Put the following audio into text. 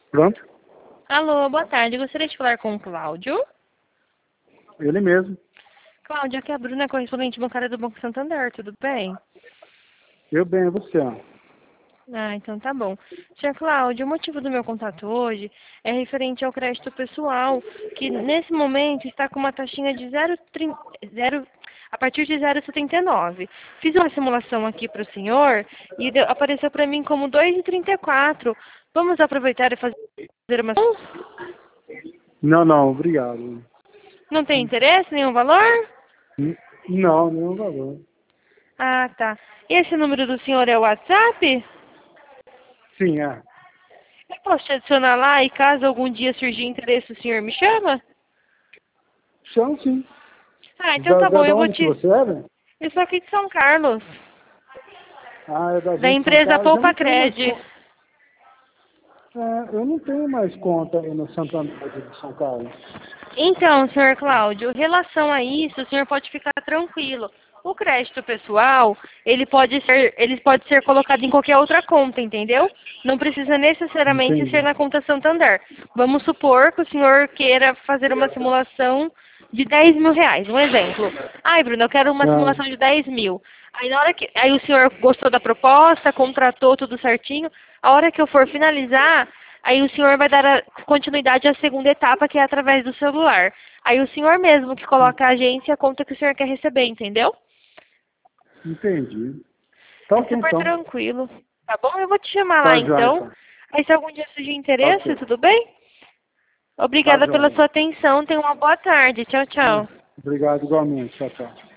Pronto? Alô, boa tarde. Gostaria de falar com o Cláudio. Ele mesmo. Cláudio, aqui é a Bruna, correspondente bancária do Banco Santander, tudo bem? Eu bem, e você? Ah, então tá bom. Senhor Cláudio, o motivo do meu contato hoje é referente ao crédito pessoal, que nesse momento está com uma taxinha de a partir de 0,79. Fiz uma simulação aqui para o senhor e apareceu para mim como 2,34. Vamos aproveitar e fazer uma... Não, obrigado. Não tem interesse, nenhum valor? Não, nenhum valor. Ah, tá. E esse número do senhor é o WhatsApp? Sim, é. Eu posso te adicionar lá e caso algum dia surgir interesse, o senhor me chama? Chão, sim. Ah, então tá bom, Da eu vou onde que te... você era? Eu sou aqui de São Carlos, Ah, é da da gente de São empresa Carlos. Eu Poupa não tenho mais Cred. conta. Eu não tenho mais conta aí no Santander de São Carlos. Então, senhor Cláudio, em relação a isso, o senhor pode ficar tranquilo. O crédito pessoal, ele pode ser colocado em qualquer outra conta, entendeu? Não precisa necessariamente ser Entendi. na conta Santander. Vamos supor que o senhor queira fazer uma simulação de 10 mil reais, um exemplo. Ai, Bruno, eu quero uma Ah, simulação de 10 mil. Aí o senhor gostou da proposta, contratou tudo certinho. A hora que eu for finalizar, aí o senhor vai dar a continuidade à segunda etapa, que é através do celular. Aí o senhor mesmo que coloca a agência e a conta que o senhor quer receber, entendeu? entendi. Tá É ok, super então. tranquilo. Tá bom? Eu vou te chamar lá Tá jóia, então. então. Aí se algum dia surgir Tá interesse, ok. tudo bem? Tá Obrigada pela jóia. sua atenção. Tenha uma boa tarde. Tchau, tchau. Obrigado igualmente. Tchau, tchau.